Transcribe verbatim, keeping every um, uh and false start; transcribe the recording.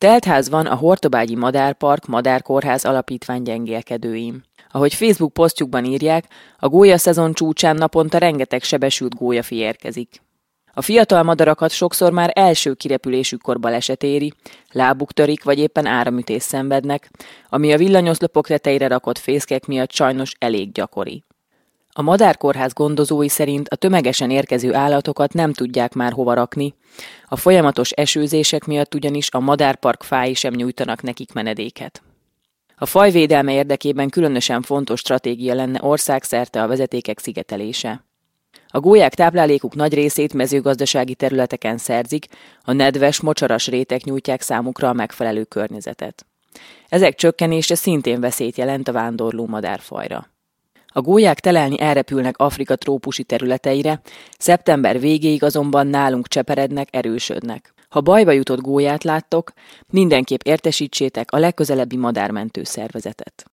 Teltház van a Hortobágyi Madárpark Madárkórház alapítvány gyengélkedőim. Ahogy Facebook posztjukban írják, a gólya szezon csúcsán naponta rengeteg sebesült gólyafi érkezik. A fiatal madarakat sokszor már első kirepülésükkor baleset éri, lábuk törik vagy éppen áramütés szenvednek, ami a villanyoszlopok tetejére rakott fészkek miatt sajnos elég gyakori. A Madárkórház gondozói szerint a tömegesen érkező állatokat nem tudják már hova rakni, a folyamatos esőzések miatt ugyanis a madárpark fái sem nyújtanak nekik menedéket. A faj védelme érdekében különösen fontos stratégia lenne országszerte a vezetékek szigetelése. A gólyák táplálékuk nagy részét mezőgazdasági területeken szerzik, a nedves, mocsaras rétek nyújtják számukra a megfelelő környezetet. Ezek csökkenése szintén veszélyt jelent a vándorló madárfajra. A gólyák telelni elrepülnek Afrika trópusi területeire, szeptember végéig azonban nálunk cseperednek, erősödnek. Ha bajba jutott gólyát láttok, mindenképp értesítsétek a legközelebbi madármentő szervezetet.